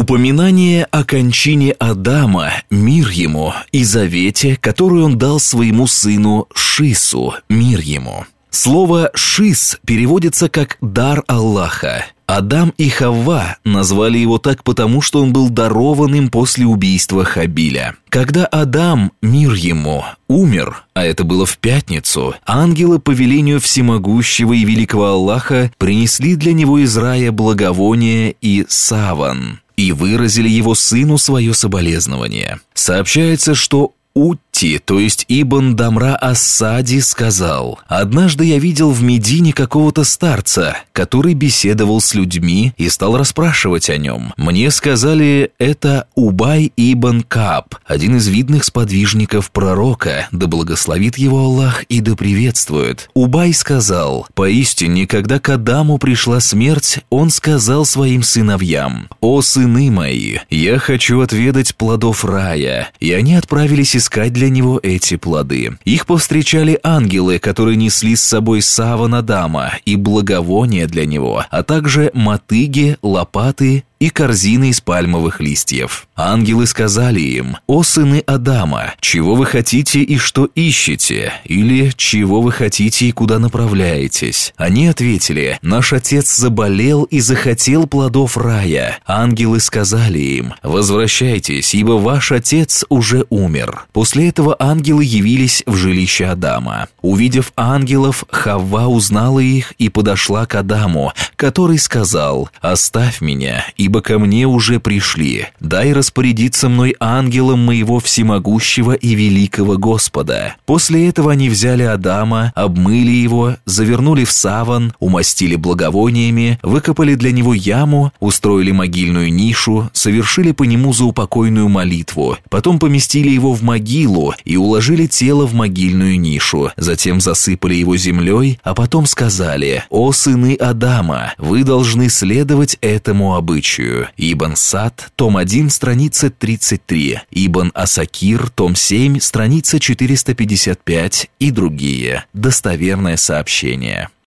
Упоминание о кончине Адама, мир ему, и завете, который он дал своему сыну Шису, мир ему. Слово «шис» переводится как «дар Аллаха». Адам и Хавва назвали его так потому, что он был дарован им после убийства Хабиля. Когда Адам, мир ему, умер, а это было в пятницу, ангелы по велению всемогущего и великого Аллаха принесли для него из рая благовоние и саван и выразили его сыну свое соболезнование. Сообщается, что Утти, то есть Ибн Дамра ас-Саади, сказал: «Однажды я видел в Медине какого-то старца, который беседовал с людьми и стал расспрашивать о нем. Мне сказали, это Убай ибн Кааб, один из видных сподвижников пророка, да благословит его Аллах и да приветствует. Убай сказал: поистине, когда к Адаму пришла смерть, он сказал своим сыновьям: «О сыны мои, я хочу отведать плодов рая», и они отправились искать для него эти плоды. Их повстречали ангелы, которые несли с собой саван Адама и благовония для него, а также мотыги, лопаты и корзины из пальмовых листьев. Ангелы сказали им: «О сыны Адама, чего вы хотите и что ищете? Или чего вы хотите и куда направляетесь?» Они ответили: «Наш отец заболел и захотел плодов рая». Ангелы сказали им: «Возвращайтесь, ибо ваш отец уже умер». После этого ангелы явились в жилище Адама. Увидев ангелов, Хавва узнала их и подошла к Адаму, который сказал: «Оставь меня, ибо ко мне уже пришли. Дай распорядиться мной ангелом моего всемогущего и великого Господа». После этого они взяли Адама, обмыли его, завернули в саван, умастили благовониями, выкопали для него яму, устроили могильную нишу, совершили по нему заупокойную молитву, потом поместили его в могилу и уложили тело в могильную нишу, затем засыпали его землей, а потом сказали: «О сыны Адама, вы должны следовать этому обычаю». Ибн Сад, том 1, страница 33, Ибн Асакир, том 7, страница 455 и другие. Достоверное сообщение.